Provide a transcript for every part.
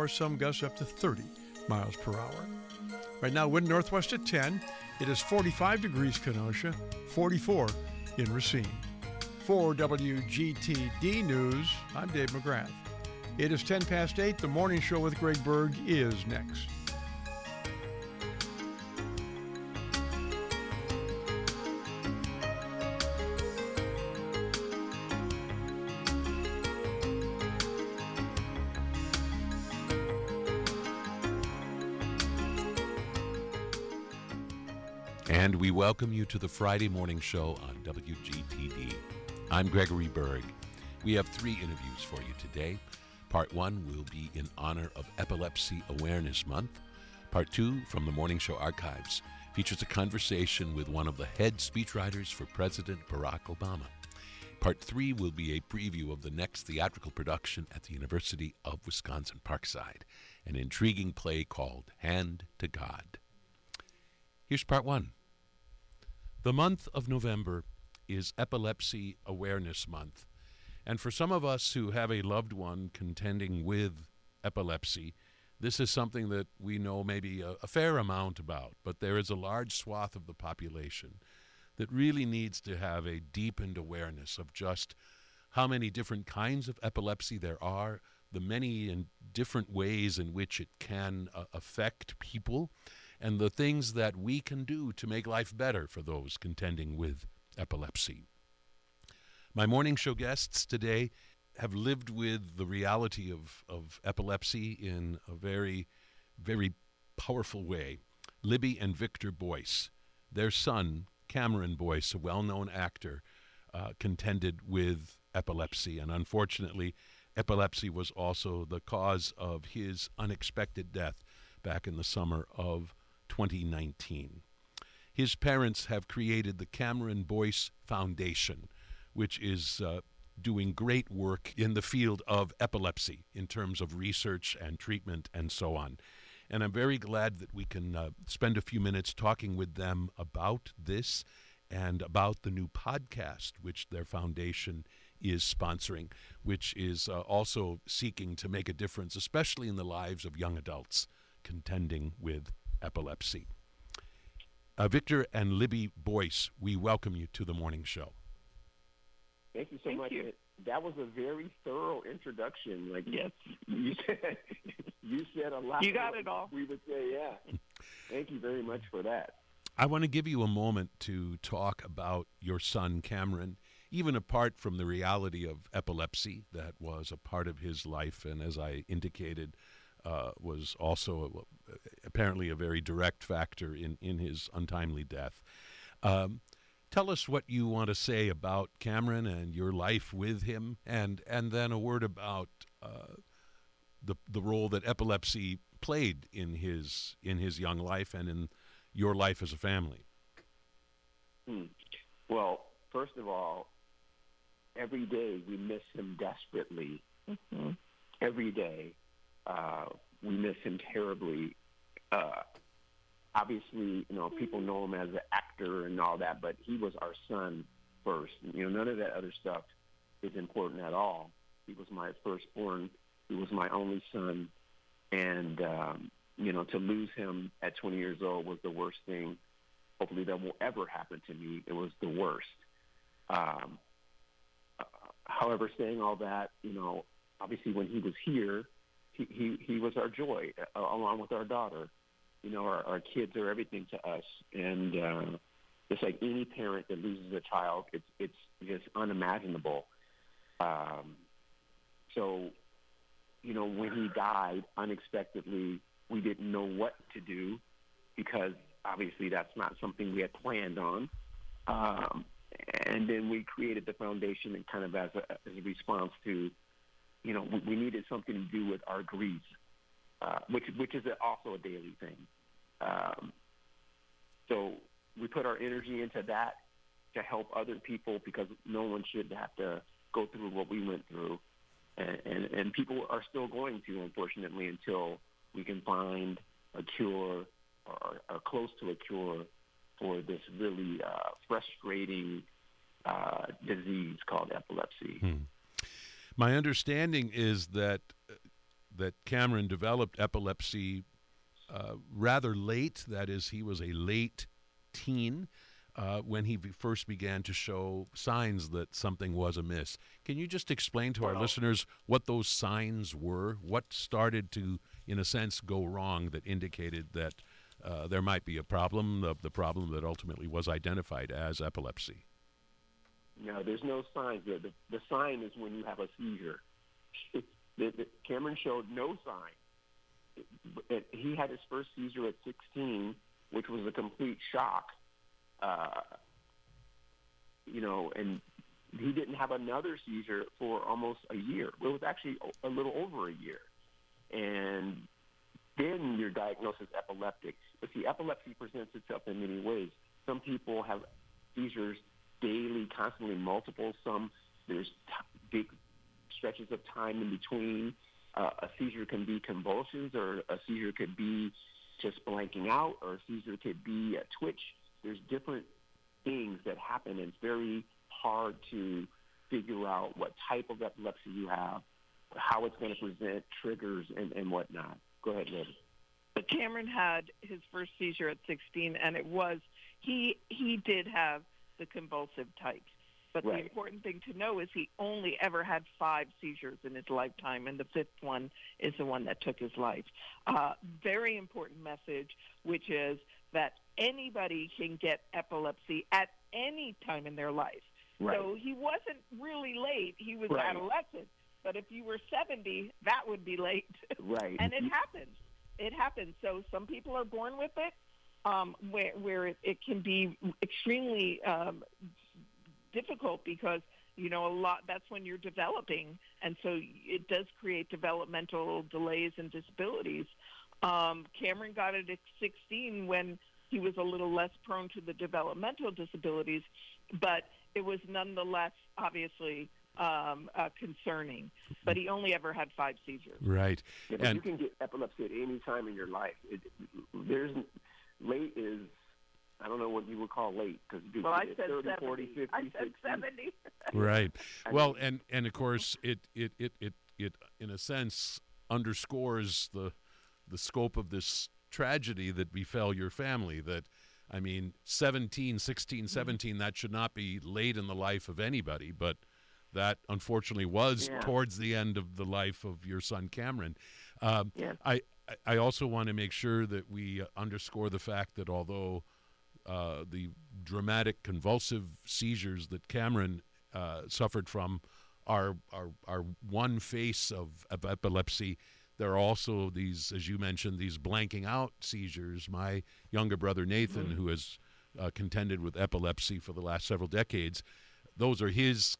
hour, some gusts up to 30 miles per hour. Right now, wind northwest at 10. It is 45 degrees Kenosha, 44 in Racine. For WGTD News, I'm Dave McGrath. It is 10 past 8. The Morning Show with Greg Berg is next. And we welcome you to the Friday Morning Show on WGTD. I'm Gregory Berg. We have 3 interviews for you today. Part 1 will be in honor of Epilepsy Awareness Month. Part 2, from the Morning Show archives, features a conversation with one of the head speechwriters for President Barack Obama. Part 3 will be a preview of the next theatrical production at the University of Wisconsin-Parkside, an intriguing play called Hand to God. Here's Part 1. The month of November is Epilepsy Awareness Month. And for some of us who have a loved one contending with epilepsy, this is something that we know maybe a fair amount about. But there is a large swath of the population that really needs to have a deepened awareness of just how many different kinds of epilepsy there are, the many and different ways in which it can affect people, and the things that we can do to make life better for those contending with epilepsy. My morning show guests today have lived with the reality of epilepsy in a very, very powerful way. Libby and Victor Boyce, their son, Cameron Boyce, a well-known actor, contended with epilepsy, and unfortunately, epilepsy was also the cause of his unexpected death back in the summer of 2019. His parents have created the Cameron Boyce Foundation, which is doing great work in the field of epilepsy in terms of research and treatment and so on. And I'm very glad that we can spend a few minutes talking with them about this and about the new podcast which their foundation is sponsoring, which is also seeking to make a difference, especially in the lives of young adults contending with epilepsy. Victor and Libby Boyce, we welcome you to the morning show. Thank you so much. You. That was a very thorough introduction. Yes. You said a lot. You got it all. We would say, yeah. Thank you very much for that. I want to give you a moment to talk about your son, Cameron, even apart from the reality of epilepsy that was a part of his life, and as I indicated, was also apparently a very direct factor in his untimely death. Tell us what you want to say about Cameron and your life with him, and then a word about the role that epilepsy played in his young life and in your life as a family. Well, first of all, every day we miss him desperately. Mm-hmm. Every day we miss him terribly. Obviously, people know him as an actor and all that, but he was our son first. None of that other stuff is important at all. He was my firstborn. He was my only son. And, to lose him at 20 years old was the worst thing, hopefully, that will ever happen to me. It was the worst. However, saying all that, obviously when he was here, he was our joy, along with our daughter. Our kids are everything to us, and just like any parent that loses a child, it's just unimaginable. So, when he died unexpectedly, we didn't know what to do because obviously that's not something we had planned on. And then we created the foundation and kind of as a response to, we needed something to do with our grief, which is also a daily thing. So we put our energy into that to help other people because no one should have to go through what we went through. And people are still going to, unfortunately, until we can find a cure or close to a cure for this really frustrating disease called epilepsy. My understanding is that that Cameron developed epilepsy rather late. That is, he was a late teen when he first began to show signs that something was amiss. Can you just explain to our listeners what those signs were? What started to, in a sense, go wrong that indicated that there might be a problem, the problem that ultimately was identified as epilepsy? No, there's no signs. The sign is when you have a seizure. Cameron showed no sign. He had his first seizure at 16, which was a complete shock. And he didn't have another seizure for almost a year. It was actually a little over a year. And then you're diagnosed as epileptic. But see, epilepsy presents itself in many ways. Some people have seizures daily, constantly, multiple. Some, there's big stretches of time in between. A seizure can be convulsions, or a seizure could be just blanking out, or a seizure could be a twitch. There's different things that happen, and it's very hard to figure out what type of epilepsy you have, how it's going to present, triggers, and whatnot. Go ahead, Liz. But Cameron had his first seizure at 16, and it was, he did have the convulsive types. But Right. The important thing to know is he only ever had 5 seizures in his lifetime, and the 5th one is the one that took his life. Very important message, which is that anybody can get epilepsy at any time in their life. Right. So he wasn't really late. He was Right. adolescent. But if you were 70, that would be late. Right. And it happens. It happens. So some people are born with it, where it can be extremely difficult because, that's when you're developing. And so it does create developmental delays and disabilities. Cameron got it at 16 when he was a little less prone to the developmental disabilities, but it was nonetheless obviously concerning. But he only ever had 5 seizures. Right. Yeah, but you can get epilepsy at any time in your life. Late is, I don't know what you would call late, because I said 30, 70. 40, 50, I said 60. 70. Right. Well, and of course, it in a sense underscores the scope of this tragedy that befell your family. That, 16, 17, that should not be late in the life of anybody, but that unfortunately was towards the end of the life of your son Cameron. I also want to make sure that we underscore the fact that although the dramatic convulsive seizures that Cameron suffered from are one face of epilepsy, there are also these, as you mentioned, these blanking out seizures. My younger brother Nathan, who has contended with epilepsy for the last several decades, those are his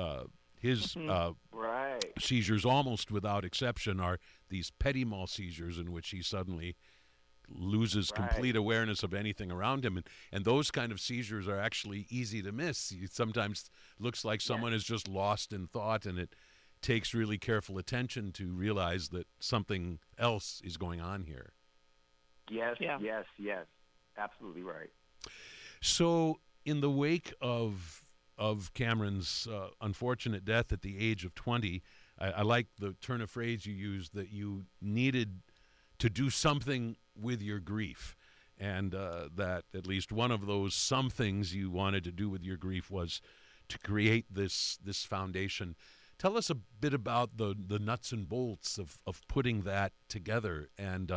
Right. seizures, almost without exception, are these petit mal seizures in which he suddenly loses complete awareness of anything around him. And those kind of seizures are actually easy to miss. It sometimes looks like someone is just lost in thought, and it takes really careful attention to realize that something else is going on here. Yes, yes. Absolutely right. So in the wake of Cameron's unfortunate death at the age of 20, I like the turn of phrase you used, that you needed to do something with your grief, and that at least one of those some things you wanted to do with your grief was to create this foundation. Tell us a bit about the nuts and bolts of putting that together, and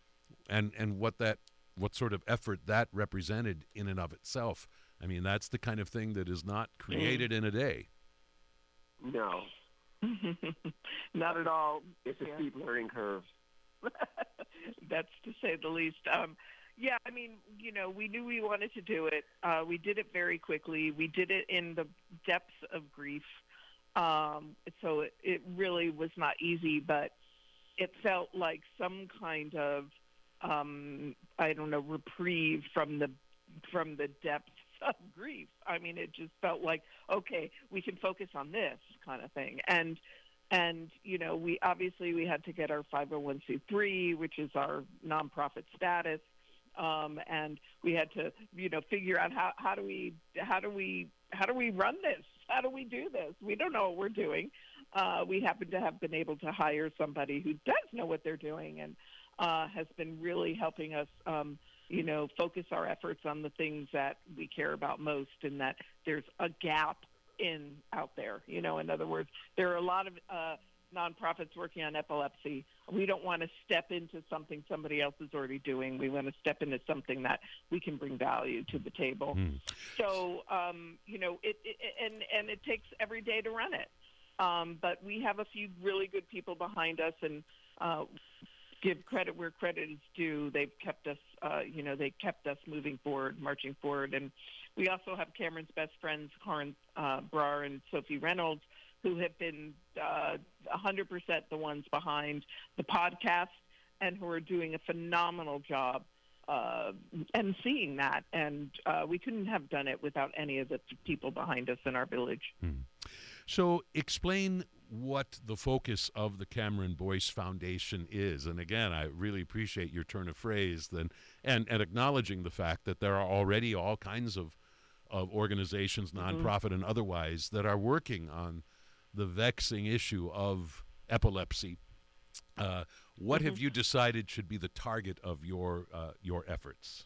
what sort of effort that represented in and of itself. That's the kind of thing that is not created in a day. No. Not at all. It's a steep learning curve. That's to say the least. We knew we wanted to do it. We did it very quickly. We did it in the depths of grief. So it really was not easy, but it felt like some kind of, reprieve from the depths of grief. It just felt like, okay, we can focus on this kind of thing. And we had to get our 501c3, which is our nonprofit status. And we had to, figure out how do we run this? How do we do this? We don't know what we're doing. we happen to have been able to hire somebody who does know what they're doing and has been really helping us, focus our efforts on the things that we care about most, and that there's a gap out there. In other words, there are a lot of nonprofits working on epilepsy. We don't want to step into something somebody else is already doing. We want to step into something that we can bring value to the table. So, it takes every day to run it. But we have a few really good people behind us, and give credit where credit is due. They've kept us, they kept us moving forward, marching forward. And we also have Cameron's best friends, Karen Brar and Sophie Reynolds, who have been 100% the ones behind the podcast and who are doing a phenomenal job and seeing that. And we couldn't have done it without any of the people behind us in our village. So explain what the focus of the Cameron Boyce Foundation is. And again, I really appreciate your turn of phrase and acknowledging the fact that there are already all kinds of organizations, nonprofit and otherwise, that are working on the vexing issue of epilepsy. What have you decided should be the target of your efforts?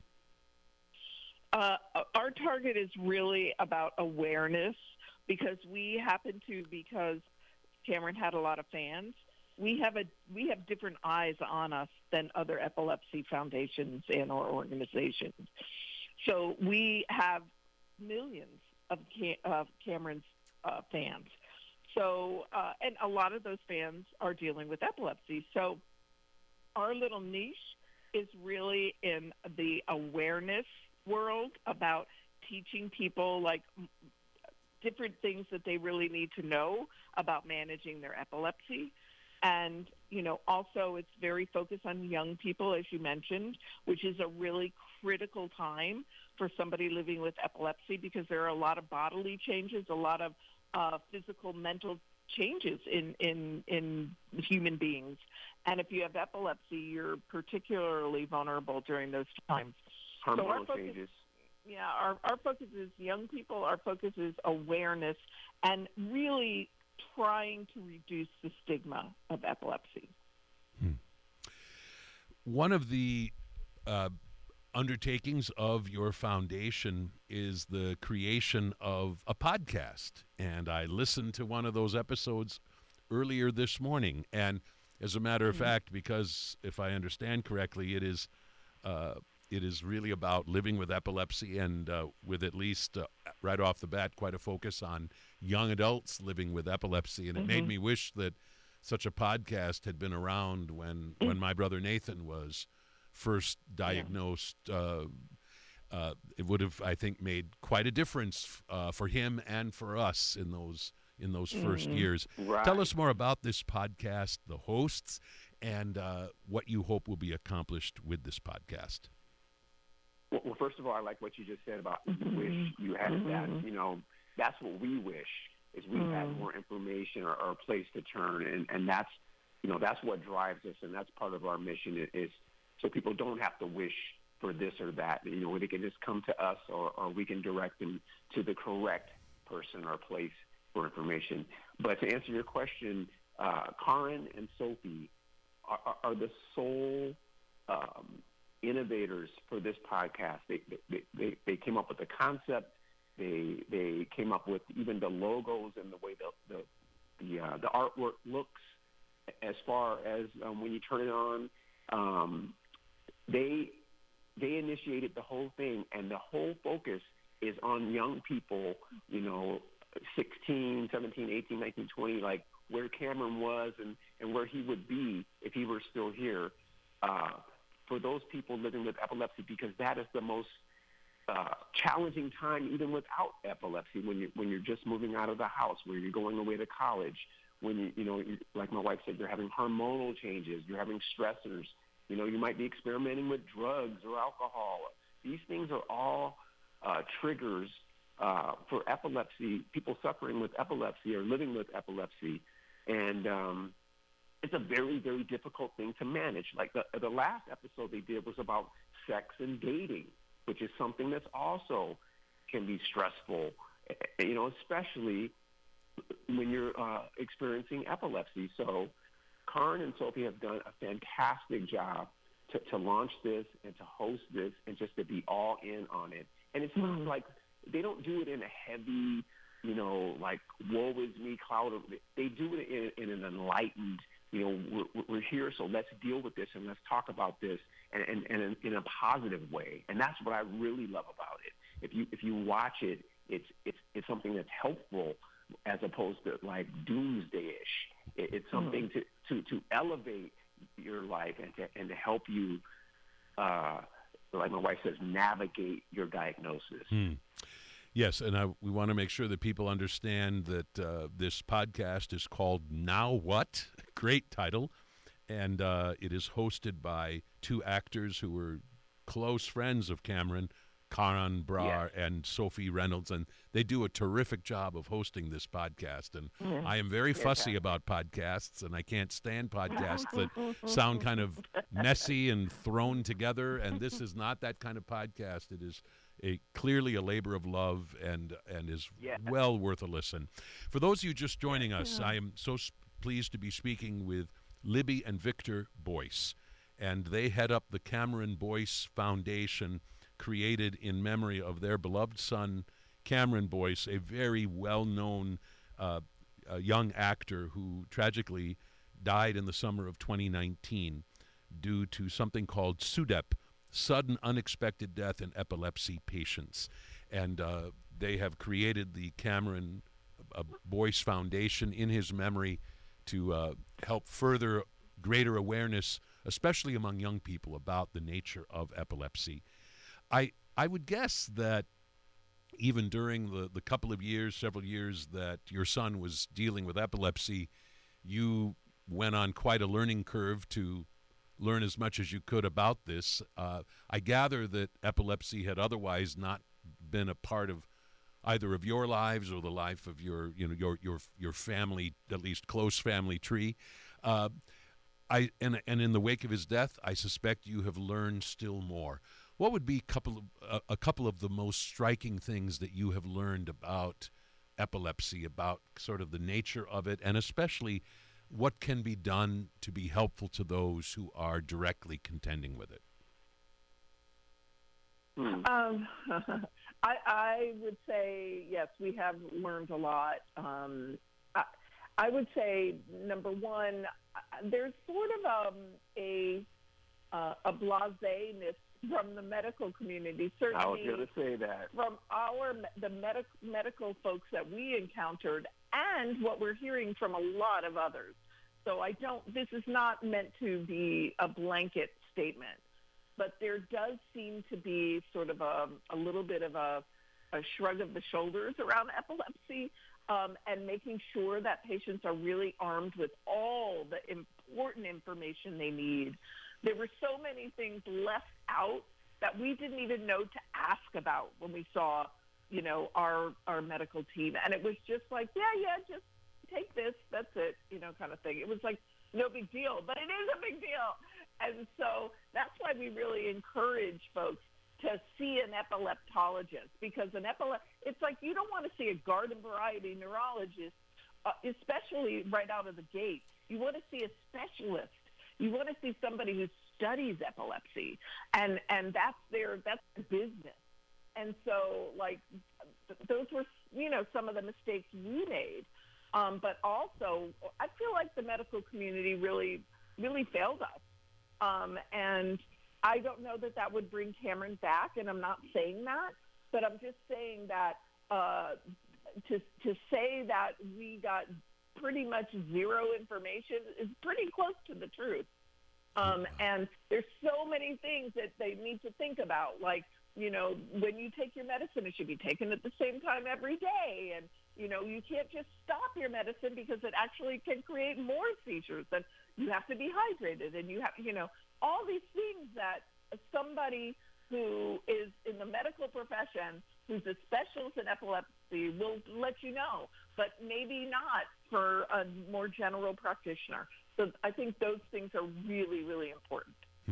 Our target is really about awareness, because because Cameron had a lot of fans, we have different eyes on us than other epilepsy foundations and or organizations. So we have millions of Cameron's fans. So, and a lot of those fans are dealing with epilepsy. So our little niche is really in the awareness world about teaching people different things that they really need to know about managing their epilepsy. And, also it's very focused on young people, as you mentioned, which is a really critical time for somebody living with epilepsy, because there are a lot of bodily changes, a lot of physical, mental changes in human beings. And if you have epilepsy, you're particularly vulnerable during those times. Hormonal changes. Yeah, our focus is young people. Our focus is awareness and really trying to reduce the stigma of epilepsy. One of the undertakings of your foundation is the creation of a podcast. And I listened to one of those episodes earlier this morning. And as a matter of fact, because if I understand correctly, it is really about living with epilepsy, and with at least right off the bat quite a focus on young adults living with epilepsy. And it made me wish that such a podcast had been around when my brother Nathan was first diagnosed. It would have, I think, made quite a difference for him and for us in those first years. Right. Tell us more about this podcast, the hosts, and what you hope will be accomplished with this podcast. Well, first of all, I like what you just said about you wish you had that. That's what we wish, is we had more information or a place to turn, and that's what drives us, and that's part of our mission is so people don't have to wish for this or that. They can just come to us, or we can direct them to the correct person or place for information. But to answer your question, Karen and Sophie are the sole innovators for this podcast. They came up with the concept. They came up with even the logos and the way the artwork looks. As far as when you turn it on, they initiated the whole thing, and the whole focus is on young people. 16, 17, 18, 19, 20, like where Cameron was and where he would be if he were still here. For those people living with epilepsy, because that is the most challenging time, even without epilepsy, when you're just moving out of the house, where you're going away to college, when you like my wife said, you're having hormonal changes, you're having stressors, you might be experimenting with drugs or alcohol. These things are all triggers for epilepsy, people suffering with epilepsy or living with epilepsy, and it's a very, very difficult thing to manage. Like the last episode they did was about sex and dating, which is something that's also can be stressful, especially when you're experiencing epilepsy. So Karin and Sophie have done a fantastic job to launch this and to host this and just to be all in on it. And it's not like they don't do it in a heavy, like woe is me cloud. They do it in an enlightened, we're here, so let's deal with this and let's talk about this and in a positive way. And that's what I really love about it. If you watch it, it's something that's helpful as opposed to like doomsday-ish. It's something to elevate your life and to help you, like my wife says, navigate your diagnosis. Yes, and we want to make sure that people understand that this podcast is called Now What? Great title. And it is hosted by two actors who were close friends of Cameron, Karin Brar and Sophie Reynolds, and they do a terrific job of hosting this podcast. And I am very fussy about podcasts, and I can't stand podcasts that sound kind of messy and thrown together, and this is not that kind of podcast. It is clearly a labor of love and is well worth a listen. For those of you just joining us, I am so pleased to be speaking with Libby and Victor Boyce, and they head up the Cameron Boyce Foundation, created in memory of their beloved son, Cameron Boyce, a very well-known young actor who tragically died in the summer of 2019 due to something called SUDEP, sudden unexpected death in epilepsy patients. And they have created the Cameron Boyce Foundation in his memory to help further greater awareness, especially among young people, about the nature of epilepsy. I would guess that even during the couple of years, several years that your son was dealing with epilepsy, you went on quite a learning curve to learn as much as you could about this. I gather that epilepsy had otherwise not been a part of either of your lives or the life of your family, at least close family tree. And in the wake of his death, I suspect you have learned still more. What would be a couple of the most striking things that you have learned about epilepsy, about sort of the nature of it, and especially what can be done to be helpful to those who are directly contending with it? I would say, yes, we have learned a lot. I would say, number one, there's sort of a blasé-ness from the medical community, certainly. I was going to say that. From the medical folks that we encountered and what we're hearing from a lot of others. So this is not meant to be a blanket statement, but there does seem to be sort of a little bit of a shrug of the shoulders around epilepsy, and making sure that patients are really armed with all the important information they need. There were so many things left out that we didn't even know to ask about when we saw, our medical team. And it was just like, just take this, that's it, kind of thing. It was like no big deal, but it is a big deal. And so that's why we really encourage folks to see an epileptologist, because it's like you don't want to see a garden variety neurologist, especially right out of the gate. You want to see a specialist. You want to see somebody who studies epilepsy, and that's their business. And so, like, those were, some of the mistakes we made. But also, I feel like the medical community really, really failed us. And I don't know that would bring Cameron back, and I'm not saying that, but I'm just saying that to say that we got pretty much zero information is pretty close to the truth. And there's so many things that they need to think about, like, when you take your medicine, it should be taken at the same time every day. And, you can't just stop your medicine because it actually can create more seizures. And you have to be hydrated, and you have, all these things that somebody who is in the medical profession, who's a specialist in epilepsy, will let you know, but maybe not for a more general practitioner. So I think those things are really, really important.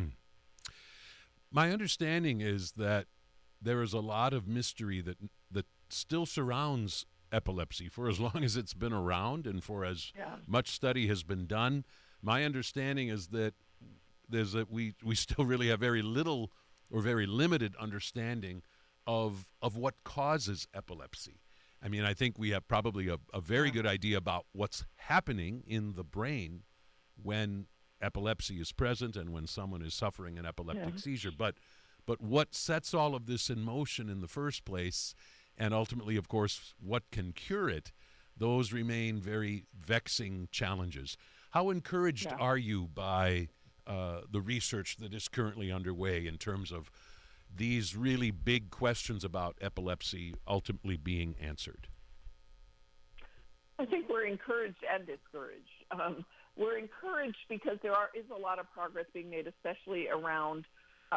My understanding is that there is a lot of mystery that still surrounds epilepsy for as long as it's been around and for as much study has been done. My understanding is that we still really have very little or very limited understanding of what causes epilepsy. I mean, I think we have probably a very good idea about what's happening in the brain when epilepsy is present and when someone is suffering an epileptic seizure. But what sets all of this in motion in the first place, and ultimately, of course, what can cure it, those remain very vexing challenges. How encouraged are you by the research that is currently underway in terms of these really big questions about epilepsy ultimately being answered? I think we're encouraged and discouraged. We're encouraged because is a lot of progress being made, especially around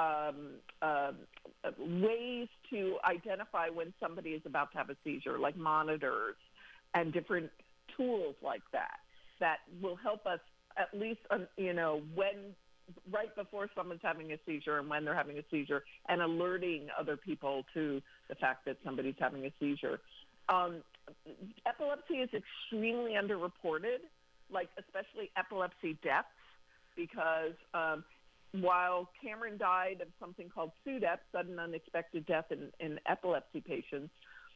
ways to identify when somebody is about to have a seizure, like monitors and different tools like that will help us at least, when right before someone's having a seizure and when they're having a seizure, and alerting other people to the fact that somebody's having a seizure. Epilepsy is extremely underreported, like especially epilepsy deaths, because while Cameron died of something called SUDEP, sudden unexpected death in epilepsy patients,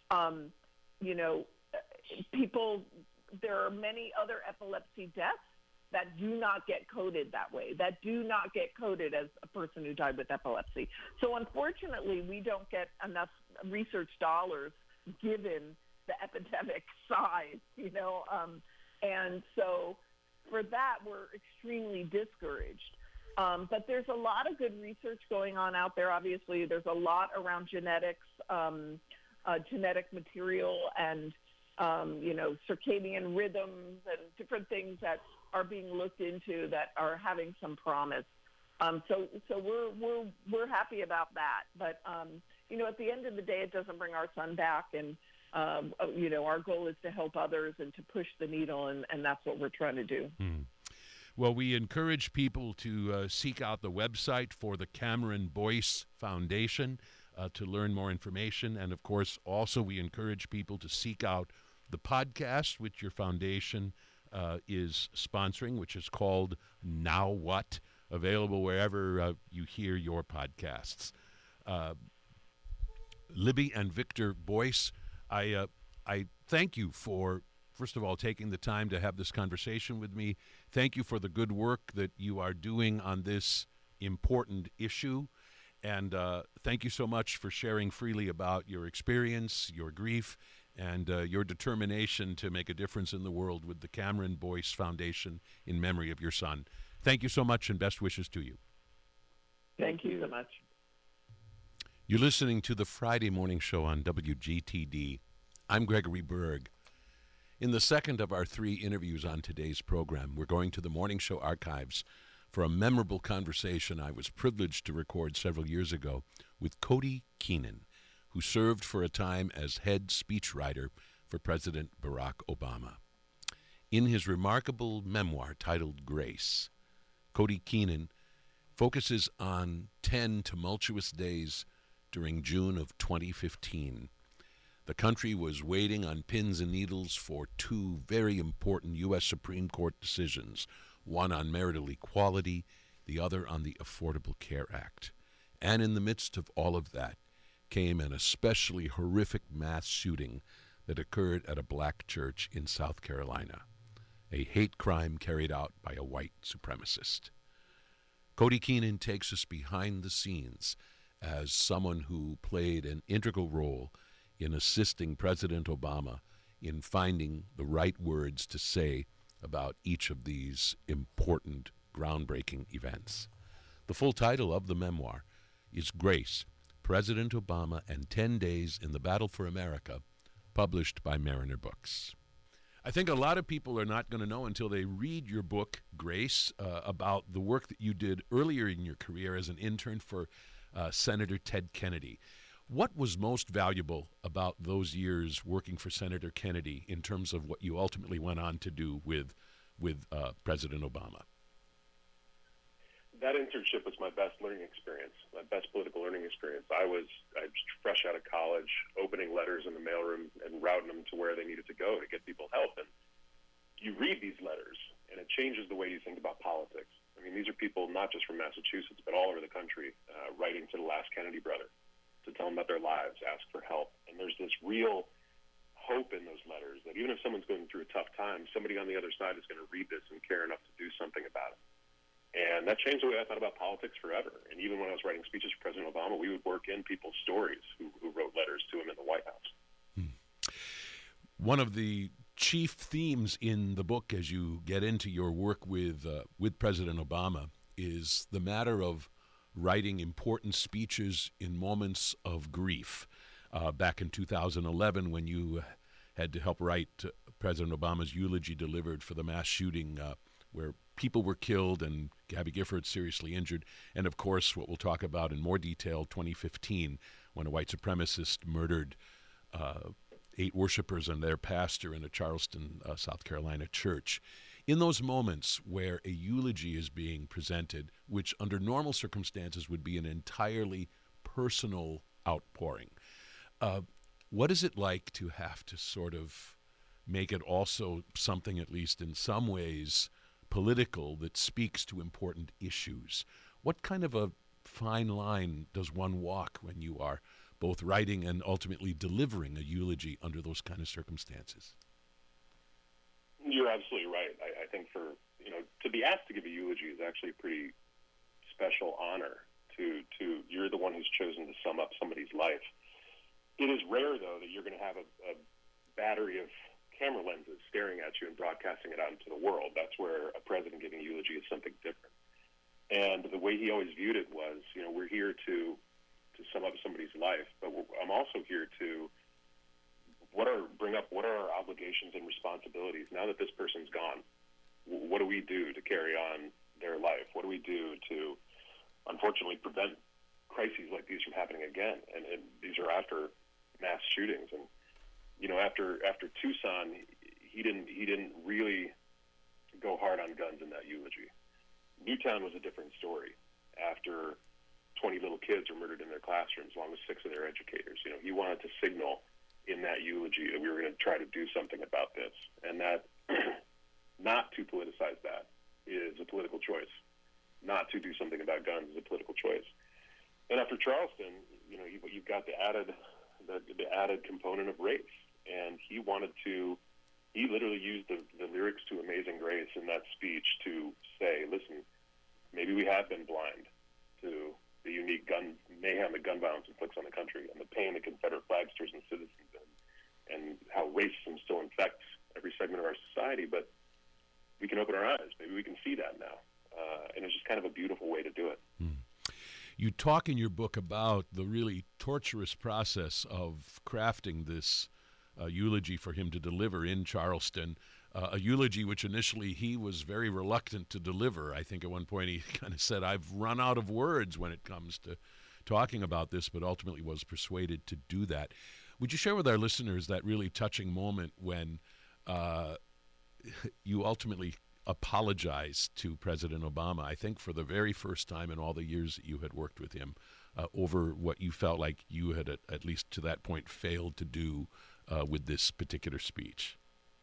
there are many other epilepsy deaths that do not get coded that way, that do not get coded as a person who died with epilepsy. So unfortunately, we don't get enough research dollars given the epidemic size, and so for that, we're extremely discouraged. But there's a lot of good research going on out there. Obviously, there's a lot around genetics, genetic material, and circadian rhythms and different things that are being looked into that are having some promise. So we're happy about that. But at the end of the day, it doesn't bring our son back, and our goal is to help others and to push the needle, and that's what we're trying to do. Well, we encourage people to seek out the website for the Cameron Boyce Foundation to learn more information. And, of course, also we encourage people to seek out the podcast which your foundation is sponsoring, which is called Now What, available wherever you hear your podcasts. Libby and Victor Boyce, I thank you for, first of all, taking the time to have this conversation with me. Thank you for the good work that you are doing on this important issue. And thank you so much for sharing freely about your experience, your grief, and your determination to make a difference in the world with the Cameron Boyce Foundation in memory of your son. Thank you so much, and best wishes to you. Thank you so much. You're listening to the Friday Morning Show on WGTD. I'm Gregory Berg. In the second of our 3 interviews on today's program, we're going to the Morning Show archives for a memorable conversation I was privileged to record several years ago with Cody Keenan, who served for a time as head speechwriter for President Barack Obama. In his remarkable memoir titled Grace, Cody Keenan focuses on 10 tumultuous days during June of 2015. The country was waiting on pins and needles for 2 very important U.S. Supreme Court decisions, one on marital equality, the other on the Affordable Care Act. And in the midst of all of that came an especially horrific mass shooting that occurred at a black church in South Carolina, a hate crime carried out by a white supremacist. Cody Keenan takes us behind the scenes as someone who played an integral role in assisting President Obama in finding the right words to say about each of these important, groundbreaking events. The full title of the memoir is Grace, President Obama and 10 Days in the Battle for America, published by Mariner Books. I think a lot of people are not going to know until they read your book, Grace, about the work that you did earlier in your career as an intern for Senator Ted Kennedy. What was most valuable about those years working for Senator Kennedy in terms of what you ultimately went on to do with President Obama? that internship was my best learning experience, my best political learning experience. I was fresh out of college, opening letters in the mailroom and routing them to where they needed to go to get people help. And you read these letters, and it changes the way you think about politics. I mean, these are people not just from Massachusetts, but all over the country, writing to the last Kennedy brother to tell them about their lives, ask for help. And there's this real hope in those letters that even if someone's going through a tough time, somebody on the other side is going to read this and care enough to do something about it. And that changed the way I thought about politics forever. And even when I was writing speeches for President Obama, we would work in people's stories who wrote letters to him in the White House. One of the chief themes in the book, as you get into your work with President Obama, is the matter of writing important speeches in moments of grief. Back in 2011, when you had to help write President Obama's eulogy delivered for the mass shooting where people were killed and Gabby Gifford seriously injured, and of course what we'll talk about in more detail, 2015, when a white supremacist murdered 8 worshipers and their pastor in a Charleston, South Carolina church. In those moments where a eulogy is being presented, which under normal circumstances would be an entirely personal outpouring, what is it like to have to sort of make it also something, at least in some ways, political that speaks to important issues? What kind of a fine line does one walk when you are both writing and ultimately delivering a eulogy under those kind of circumstances? You're absolutely right. I think to be asked to give a eulogy is actually a pretty special honor. You're the one who's chosen to sum up somebody's life. It is rare, though, that you're going to have a battery of camera lenses staring at you and broadcasting it out into the world. That's where a president giving a eulogy is something different. And the way he always viewed it was, we're here to sum up somebody's life, but I'm also here to bring up what are our obligations and responsibilities now that this person's gone. What do we do to carry on their life? What do we do to, unfortunately, prevent crises like these from happening again? And these are after mass shootings. And after Tucson, he didn't really go hard on guns in that eulogy. Newtown was a different story. After 20 little kids were murdered in their classrooms, along with 6 of their educators, he wanted to signal in that eulogy that we were going to try to do something about this, and that not to politicize that is a political choice. Not to do something about guns is a political choice. And after Charleston, you've got the added component of race. And he literally used the lyrics to Amazing Grace in that speech to say, listen, maybe we have been blind to the unique gun mayhem that gun violence inflicts on the country and the pain that Confederate flag stirs in citizens and how racism still infects every segment of our society. But we can open our eyes. Maybe we can see that now. And it's just kind of a beautiful way to do it. You talk in your book about the really torturous process of crafting this eulogy for him to deliver in Charleston, a eulogy which initially he was very reluctant to deliver. I think at one point he kind of said, I've run out of words when it comes to talking about this, but ultimately was persuaded to do that. Would you share with our listeners that really touching moment when you ultimately apologized to President Obama, I think for the very first time in all the years that you had worked with him, over what you felt like you had, at least to that point, failed to do with this particular speech?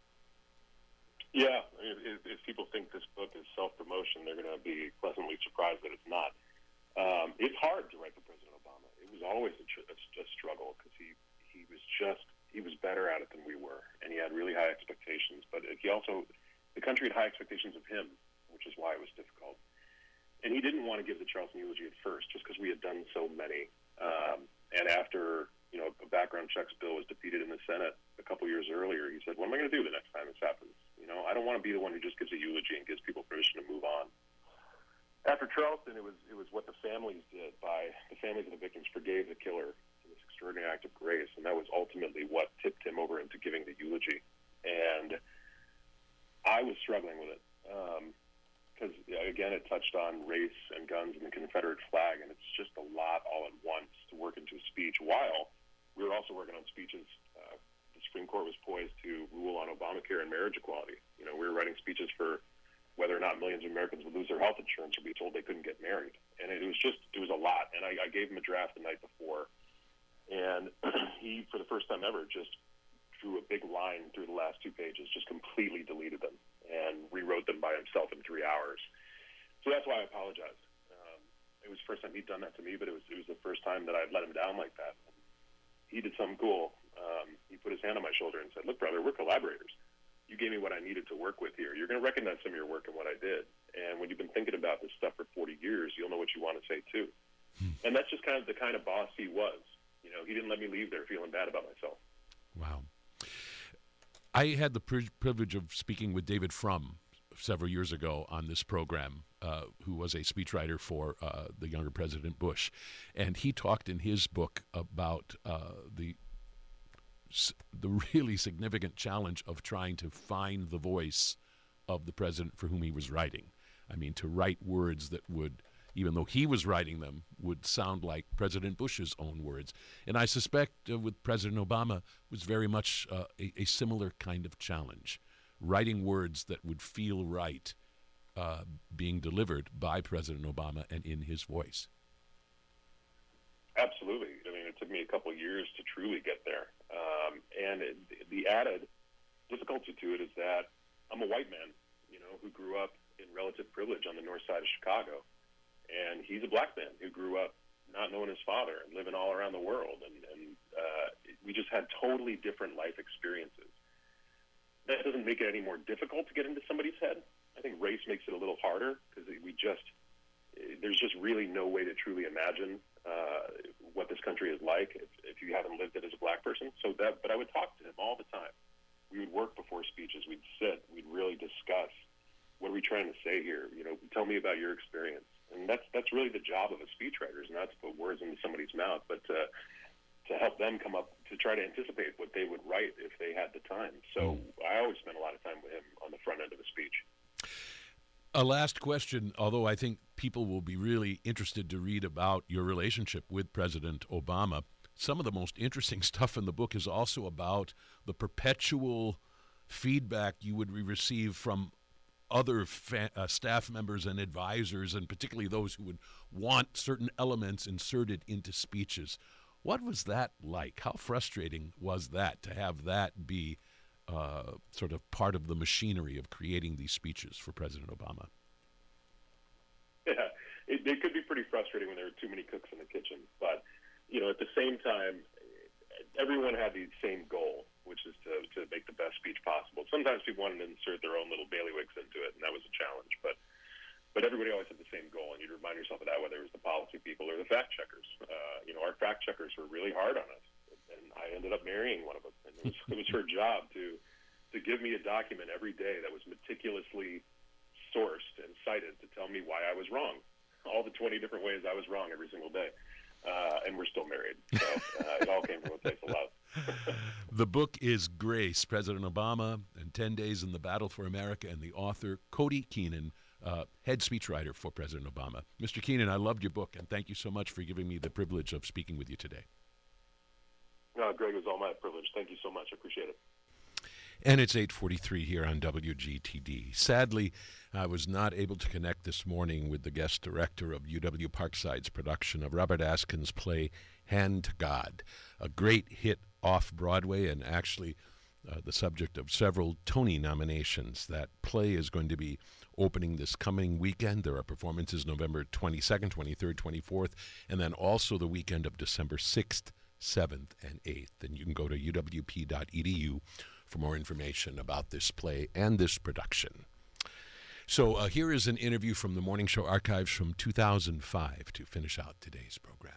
Yeah, if people think this book is self-promotion, they're going to be pleasantly surprised that it's not. It's hard to write for President Obama. It was always a struggle because he was better at it than we were, and he had really high expectations. But the country had high expectations of him, which is why it was difficult. And he didn't want to give the Charleston eulogy at first, just because we had done so many. And after a background checks bill was defeated in the Senate a couple years earlier, he said, "What am I going to do the next time this happens? I don't want to be the one who just gives a eulogy and gives people permission to move on." After Charleston, it was what the families did. The families of the victims forgave the killer in this extraordinary act of grace, and that was ultimately what tipped him over into giving the eulogy. And I was struggling with it because, again, it touched on race and guns and the Confederate flag, and it's just a lot all at once to work into a speech while we were also working on speeches. The Supreme Court was poised to rule on Obamacare and marriage equality. We were writing speeches for whether or not millions of Americans would lose their health insurance or be told they couldn't get married. And it was a lot. And I gave him a draft the night before. And he, for the first time ever, just drew a big line through the last 2 pages, just completely deleted them and rewrote them by himself in 3 hours. So that's why I apologized. It was the first time he'd done that to me, but it was the first time that I'd let him down like that. He did something cool. He put his hand on my shoulder and said, "Look, brother, we're collaborators. You gave me what I needed to work with here. You're going to recognize some of your work and what I did. And when you've been thinking about this stuff for 40 years, you'll know what you want to say too." And that's just kind of the kind of boss he was. You know, he didn't let me leave there feeling bad about myself. Wow. I had the privilege of speaking with David Frum several years ago on this program, who was a speechwriter for the younger President Bush. And he talked in his book about the really significant challenge of trying to find the voice of the president for whom he was writing. I mean, to write words that would, even though he was writing them, would sound like President Bush's own words. And I suspect with President Obama was very much a similar kind of challenge, writing words that would feel right being delivered by President Obama and in his voice. Absolutely. I mean, it took me a couple of years to truly get there. And the added difficulty to it is that I'm a white man, you know, who grew up in relative privilege on the north side of Chicago. And he's a black man who grew up not knowing his father and living all around the world. And we just had totally different life experiences. That doesn't make it any more difficult to get into somebody's head. I think race makes it a little harder because there's just really no way to truly imagine what this country is like if you haven't lived it as a black person. But I would talk to him all the time. We would work before speeches. We'd sit. We'd really discuss, what are we trying to say here? You know, tell me about your experience. And that's really the job of a speechwriter, is not to put words into somebody's mouth, but to help them come up, to try to anticipate what they would write if they had the time. So I always spent a lot of time with him on the front end of a speech. A last question, although I think people will be really interested to read about your relationship with President Obama. Some of the most interesting stuff in the book is also about the perpetual feedback you would receive from other staff members and advisors, and particularly those who would want certain elements inserted into speeches. What was that like? How frustrating was that to have that be sort of part of the machinery of creating these speeches for President Obama? Yeah, it could be pretty frustrating when there are too many cooks in the kitchen. But, you know, at the same time, everyone had the same goal, which is to make the best speech possible. Sometimes people wanted to insert their own little bailiwicks into it, and that was a challenge. But everybody always had the same goal, and you'd remind yourself of that, whether it was the policy people or the fact checkers. You know, our fact checkers were really hard on us, and I ended up marrying one of them. And it was her job to give me a document every day that was meticulously sourced and cited to tell me why I was wrong. All the 20 different ways I was wrong every single day. And we're still married. So it all came from a place of love. The book is Grace, President Obama and 10 Days in the Battle for America, and the author, Cody Keenan, head speechwriter for President Obama. Mr. Keenan, I loved your book, and thank you so much for giving me the privilege of speaking with you today. Greg, it was all my privilege. Thank you so much. I appreciate it. And it's 8:43 here on WGTD. Sadly, I was not able to connect this morning with the guest director of UW Parkside's production of Robert Askin's play Hand to God, a great hit off-Broadway and actually the subject of several Tony nominations. That play is going to be opening this coming weekend. There are performances November 22nd, 23rd, 24th, and then also the weekend of December 6th, 7th, and 8th. And you can go to uwp.edu for more information about this play and this production. So here is an interview from the Morning Show archives from 2005 to finish out today's program.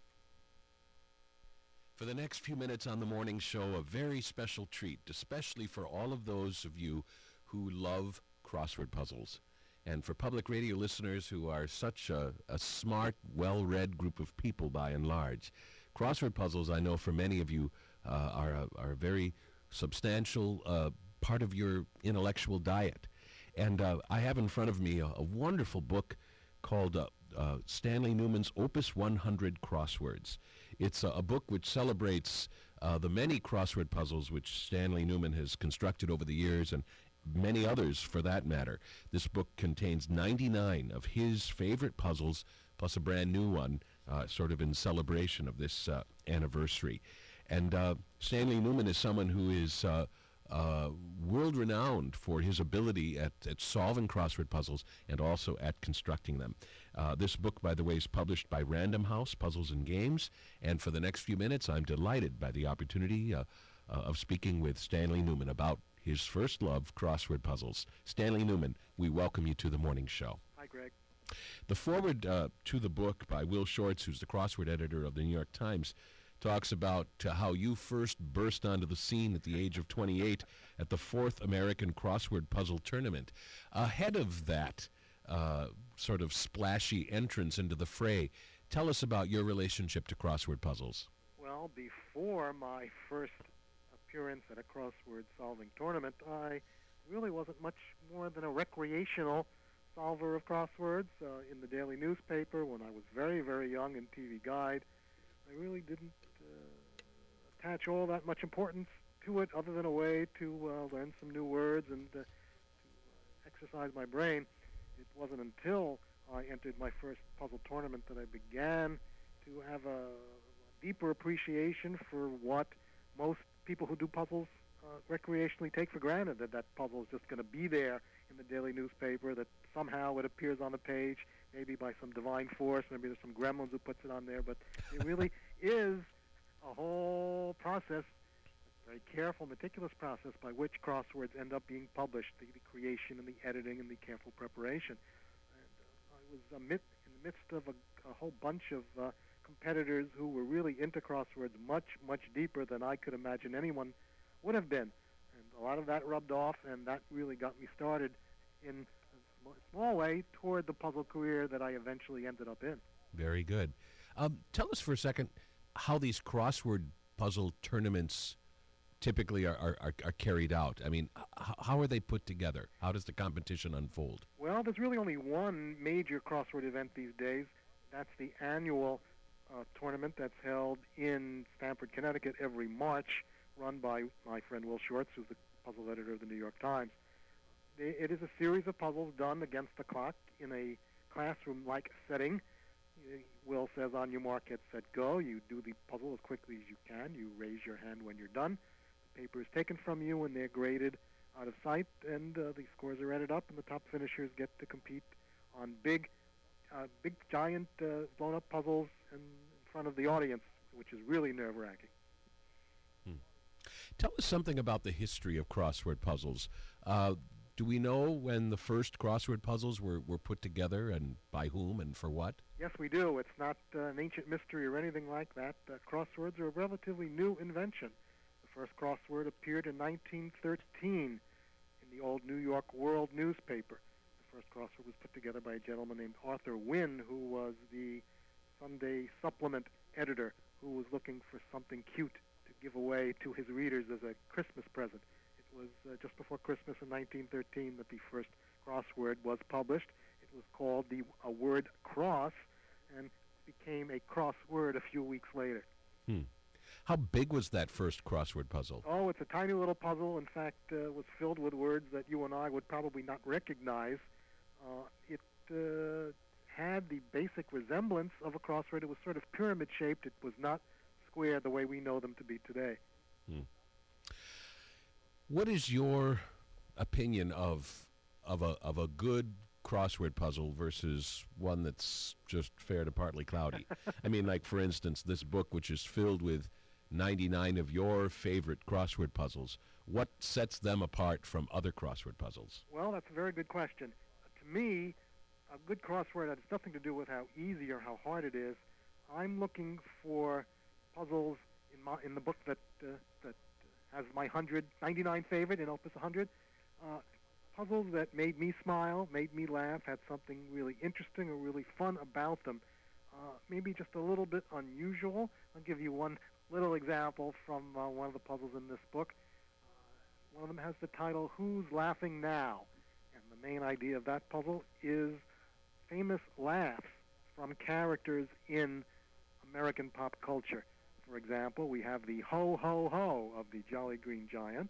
For the next few minutes on the Morning Show, a very special treat, especially for all of those of you who love crossword puzzles, and for public radio listeners who are such a smart, well-read group of people by and large. Crossword puzzles, I know for many of you, are a very substantial part of your intellectual diet. And I have in front of me a wonderful book called Stanley Newman's Opus 100 Crosswords. It's a book which celebrates the many crossword puzzles which Stanley Newman has constructed over the years, and many others for that matter. This book contains 99 of his favorite puzzles, plus a brand new one, sort of in celebration of this anniversary. And Stanley Newman is someone who is world-renowned for his ability at solving crossword puzzles and also at constructing them. This book, by the way, is published by Random House Puzzles and Games, and for the next few minutes, I'm delighted by the opportunity of speaking with Stanley Newman about his first love, crossword puzzles. Stanley Newman, we welcome you to the morning show. Hi, Greg. The foreword to the book by Will Shortz, who's the crossword editor of the New York Times, talks about how you first burst onto the scene at the age of 28 at the 4th American Crossword Puzzle Tournament. Ahead of that sort of splashy entrance into the fray, tell us about your relationship to crossword puzzles. Well, before my first appearance at a crossword solving tournament, I really wasn't much more than a recreational solver of crosswords in the daily newspaper when I was very, very young in TV Guide. I really didn't attach all that much importance to it other than a way to learn some new words and to exercise my brain. It wasn't until I entered my first puzzle tournament that I began to have a deeper appreciation for what most people who do puzzles recreationally take for granted, that puzzle is just going to be there in the daily newspaper, that somehow it appears on the page, maybe by some divine force, maybe there's some gremlins who puts it on there, but it really is a whole process, a very careful, meticulous process by which crosswords end up being published, the creation and the editing and the careful preparation. And I was in the midst of a whole bunch of competitors who were really into crosswords much, much deeper than I could imagine anyone would have been. And a lot of that rubbed off, and that really got me started in a small way toward the puzzle career that I eventually ended up in. Very good. Tell us for a second how these crossword puzzle tournaments typically are carried out. I mean, how are they put together? How does the competition unfold? Well, there's really only one major crossword event these days. That's the annual tournament that's held in Stamford, Connecticut every March, run by my friend Will Shortz, who's the puzzle editor of the New York Times. It is a series of puzzles done against the clock in a classroom-like setting. Will says, on your mark, get set, go. You do the puzzle as quickly as you can. You raise your hand when you're done. The paper is taken from you, and they're graded out of sight, and the scores are added up, and the top finishers get to compete on big, giant, blown-up puzzles in front of the audience, which is really nerve-wracking. Tell us something about the history of crossword puzzles. Do we know when the first crossword puzzles were put together and by whom and for what? Yes, we do. It's not an ancient mystery or anything like that. Crosswords are a relatively new invention. The first crossword appeared in 1913 in the old New York World newspaper. The first crossword was put together by a gentleman named Arthur Wynne, who was the Sunday supplement editor, who was looking for something cute to give away to his readers as a Christmas present. It was just before Christmas in 1913 that the first crossword was published. It was called a word cross, and became a crossword a few weeks later. How big was that first crossword puzzle? Oh, it's a tiny little puzzle. In fact, it was filled with words that you and I would probably not recognize. It had the basic resemblance of a crossword. It was sort of pyramid-shaped. It was not square the way we know them to be today. What is your opinion of a good crossword puzzle versus one that's just fair to partly cloudy? I mean, like, for instance, this book, which is filled with 99 of your favorite crossword puzzles. What sets them apart from other crossword puzzles? Well, that's a very good question. To me, a good crossword has nothing to do with how easy or how hard it is. I'm looking for puzzles in the book that has my 199 favorite in Opus 100. Puzzles that made me smile, made me laugh, had something really interesting or really fun about them. Maybe just a little bit unusual. I'll give you one little example from one of the puzzles in this book. One of them has the title, Who's Laughing Now? And the main idea of that puzzle is famous laughs from characters in American pop culture. For example, we have the ho, ho, ho of the Jolly Green Giant,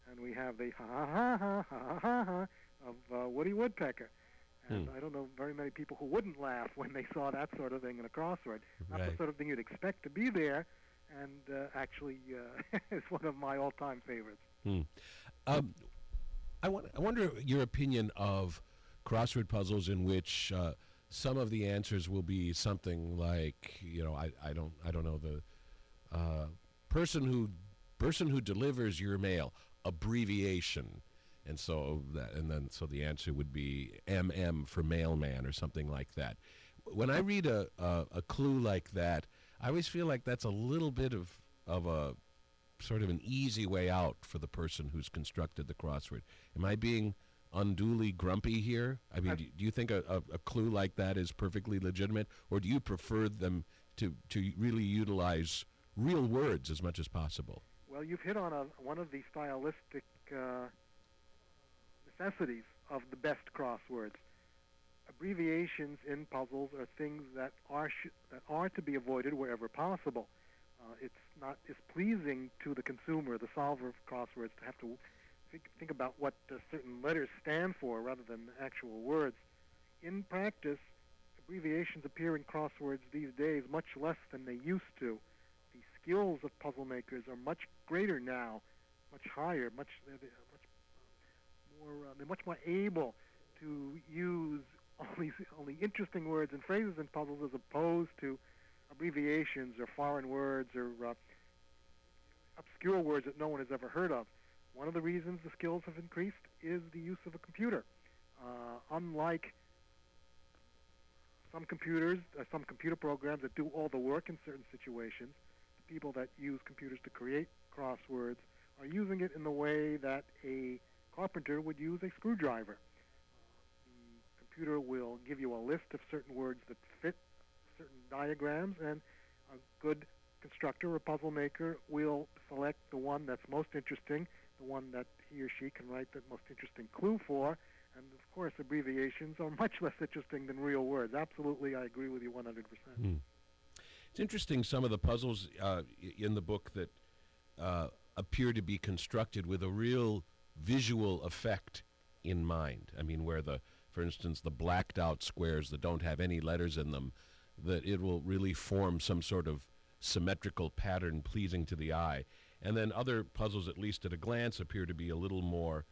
and we have the ha-ha-ha-ha-ha-ha of Woody Woodpecker. And I don't know very many people who wouldn't laugh when they saw that sort of thing in a crossword. Not the sort of thing you'd expect to be there, and actually is one of my all-time favorites. I wonder your opinion of crossword puzzles in which some of the answers will be something like, I don't know, the person who delivers your mail, abbreviation. And so the answer would be MM for mailman or something like that. When I read a clue like that, I always feel like that's a little bit of a sort of an easy way out for the person who's constructed the crossword. Am I being unduly grumpy here? I mean, do you think a clue like that is perfectly legitimate, or do you prefer them to really utilize real words as much as possible? Well, you've hit on one of the stylistic necessities of the best crosswords. Abbreviations in puzzles are things that are to be avoided wherever possible. It's not as pleasing to the consumer, the solver of crosswords, to have to think about what certain letters stand for rather than actual words. In practice, abbreviations appear in crosswords these days much less than they used to. The skills of puzzle makers are much greater now, much higher, they're much more able to use all the interesting words and phrases in puzzles as opposed to abbreviations or foreign words or obscure words that no one has ever heard of. One of the reasons the skills have increased is the use of a computer. Unlike some computer programs that do all the work in certain situations, the people that use computers to create crosswords are using it in the way that a carpenter would use a screwdriver. The computer will give you a list of certain words that fit certain diagrams, and a good constructor or puzzle maker will select the one that's most interesting, the one that he or she can write the most interesting clue for, and of course abbreviations are much less interesting than real words. Absolutely, I agree with you 100%. It's interesting, some of the puzzles in the book that appear to be constructed with a real visual effect in mind. I mean, where for instance, the blacked out squares that don't have any letters in them, that it will really form some sort of symmetrical pattern pleasing to the eye. And then other puzzles, at least at a glance, appear to be a little more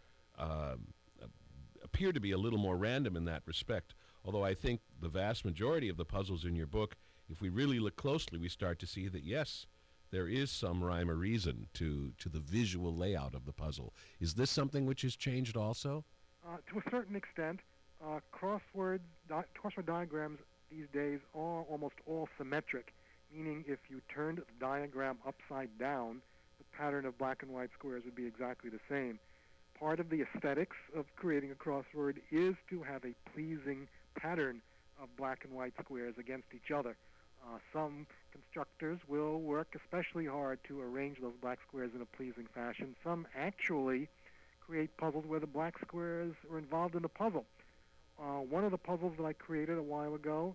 random in that respect. Although I think the vast majority of the puzzles in your book, if we really look closely, we start to see that, yes, there is some rhyme or reason to the visual layout of the puzzle. Is this something which has changed also? To a certain extent, crossword diagrams these days are almost all symmetric, meaning if you turned the diagram upside down, the pattern of black and white squares would be exactly the same. Part of the aesthetics of creating a crossword is to have a pleasing pattern of black and white squares against each other. Some constructors will work especially hard to arrange those black squares in a pleasing fashion. Some actually create puzzles where the black squares are involved in the puzzle. One of the puzzles that I created a while ago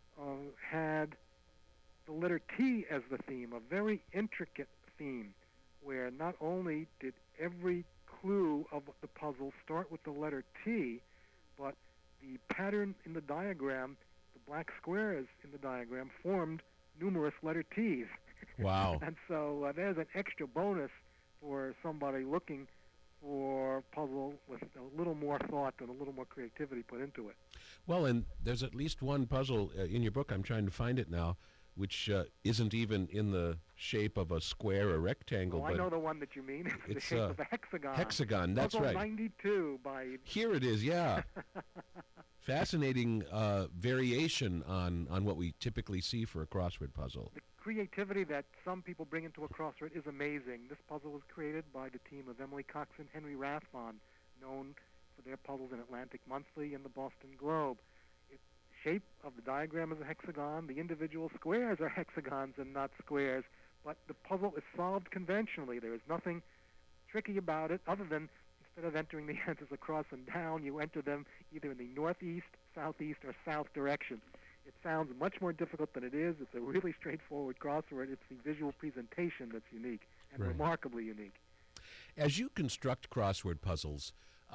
had the letter T as the theme, a very intricate theme, where not only did every clue of the puzzle start with the letter T, but the pattern in the diagram, the black squares in the diagram, formed numerous letter T's. Wow. And so there's an extra bonus for somebody looking for a puzzle with a little more thought and a little more creativity put into it. Well, and there's at least one puzzle in your book, I'm trying to find it now, which isn't even in the shape of a square or rectangle. Oh, I know the one that you mean. It's the shape of a hexagon. Hexagon, that's Puzzle right. 92 by... Here it is, yeah. Fascinating variation on what we typically see for a crossword puzzle. The creativity that some people bring into a crossword is amazing. This puzzle was created by the team of Emily Cox and Henry Rathbon, known for their puzzles in Atlantic Monthly and the Boston Globe. The shape of the diagram is a hexagon. The individual squares are hexagons and not squares, but the puzzle is solved conventionally. There is nothing tricky about it other than instead of entering the answers across and down, you enter them either in the northeast, southeast, or south direction. It sounds much more difficult than it is. It's a really straightforward crossword. It's the visual presentation that's unique and Right. remarkably unique. As you construct crossword puzzles,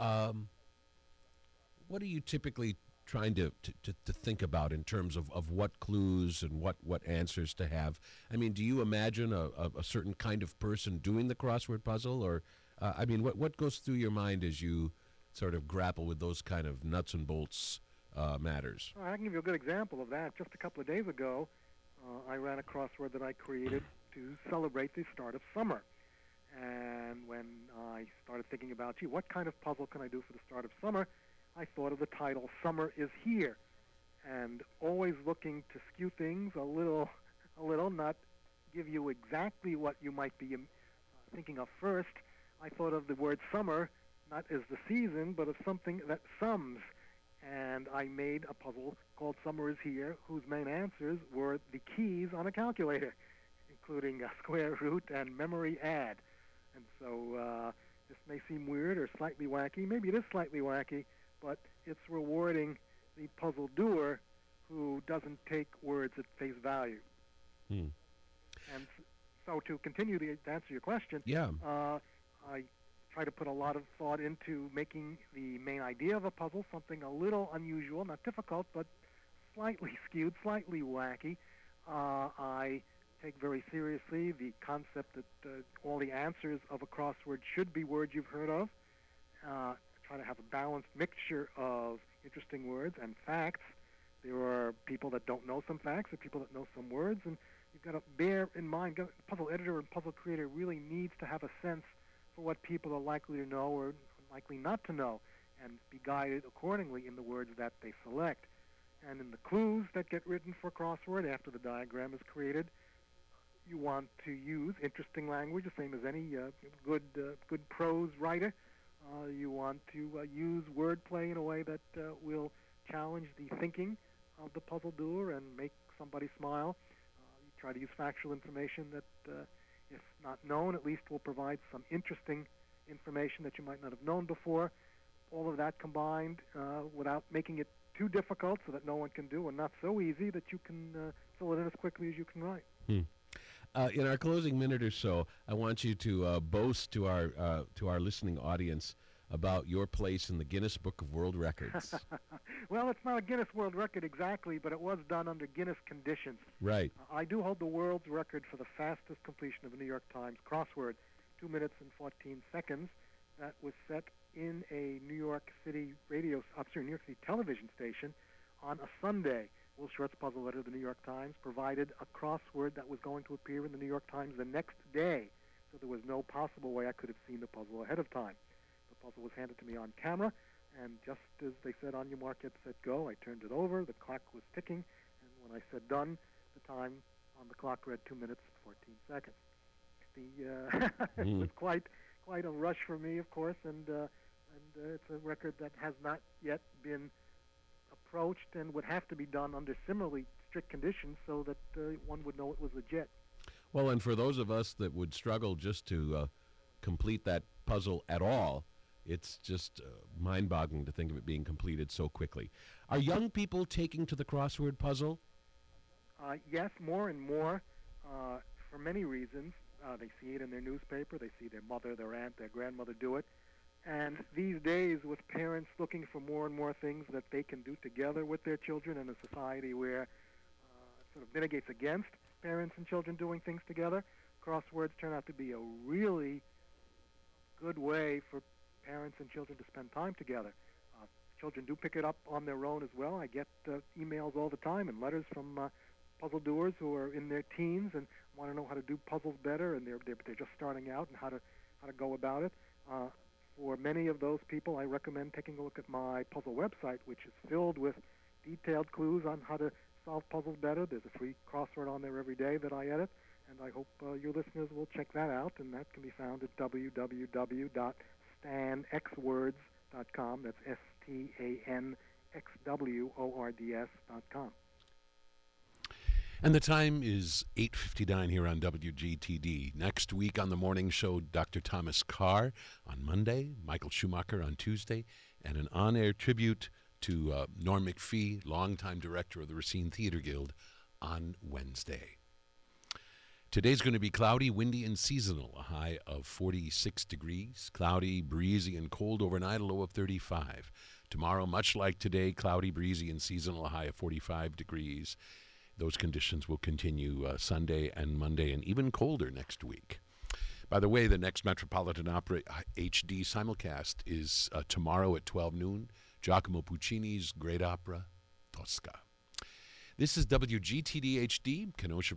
what are you typically trying to think about in terms of what clues and what answers to have? I mean, do you imagine a certain kind of person doing the crossword puzzle? Or, what goes through your mind as you sort of grapple with those kind of nuts and bolts matters? I can give you a good example of that. Just a couple of days ago, I ran a crossword that I created to celebrate the start of summer. And when I started thinking about, what kind of puzzle can I do for the start of summer, I thought of the title, Summer is Here. And always looking to skew things a little, not give you exactly what you might be thinking of first, I thought of the word summer not as the season, but of something that sums. And I made a puzzle called Summer is Here, whose main answers were the keys on a calculator, including a square root and memory add. And so this may seem weird or slightly wacky. Maybe it is slightly wacky, but it's rewarding the puzzle doer who doesn't take words at face value. And so to continue to answer your question, I try to put a lot of thought into making the main idea of a puzzle something a little unusual, not difficult, but slightly skewed, slightly wacky. I take very seriously the concept that all the answers of a crossword should be words you've heard of. Try to have a balanced mixture of interesting words and facts. There are people that don't know some facts, there are people that know some words, and you've got to bear in mind, the puzzle editor and puzzle creator really needs to have a sense for what people are likely to know or likely not to know, and be guided accordingly in the words that they select. And in the clues that get written for crossword after the diagram is created, you want to use interesting language, the same as any good prose writer. You want to use wordplay in a way that will challenge the thinking of the puzzle doer and make somebody smile. You try to use factual information that, if not known, at least will provide some interesting information that you might not have known before. All of that combined without making it too difficult so that no one can do, and not so easy that you can fill it in as quickly as you can write. In our closing minute or so, I want you to boast to our listening audience about your place in the Guinness Book of World Records. Well, it's not a Guinness World Record exactly, but it was done under Guinness conditions. Right. I do hold the world's record for the fastest completion of a New York Times crossword, 2 minutes and 14 seconds. That was set in a New York City New York City television station on a Sunday. Will Short's puzzle editor of the New York Times provided a crossword that was going to appear in the New York Times the next day, so there was no possible way I could have seen the puzzle ahead of time. The puzzle was handed to me on camera, and just as they said, on your mark, get set, go, I turned it over, the clock was ticking, and when I said done, the time on the clock read 2 minutes and 14 seconds. It was quite a rush for me, of course, and it's a record that has not yet been approached and would have to be done under similarly strict conditions so that one would know it was legit. Well, and for those of us that would struggle just to complete that puzzle at all, it's just mind-boggling to think of it being completed so quickly. Are young people taking to the crossword puzzle? Yes, more and more, for many reasons. They see it in their newspaper, they see their mother, their aunt, their grandmother do it. And these days, with parents looking for more and more things that they can do together with their children in a society where it sort of mitigates against parents and children doing things together, crosswords turn out to be a really good way for parents and children to spend time together. Children do pick it up on their own as well. I get emails all the time and letters from puzzle doers who are in their teens and want to know how to do puzzles better, and they're just starting out and how to go about it. For many of those people, I recommend taking a look at my puzzle website, which is filled with detailed clues on how to solve puzzles better. There's a free crossword on there every day that I edit, and I hope your listeners will check that out, and that can be found at www.stanxwords.com. That's STANXWORDS.com. And the time is 8:59 here on WGTD. Next week on the morning show, Dr. Thomas Carr on Monday, Michael Schumacher on Tuesday, and an on-air tribute to Norm Macphee, longtime director of the Racine Theater Guild, on Wednesday. Today's going to be cloudy, windy, and seasonal, a high of 46 degrees. Cloudy, breezy, and cold overnight, a low of 35. Tomorrow, much like today, cloudy, breezy, and seasonal, a high of 45 degrees. Those conditions will continue Sunday and Monday, and even colder next week. By the way, the next Metropolitan Opera HD simulcast is tomorrow at 12 noon, Giacomo Puccini's great opera, Tosca. This is WGTD HD, Kenosha,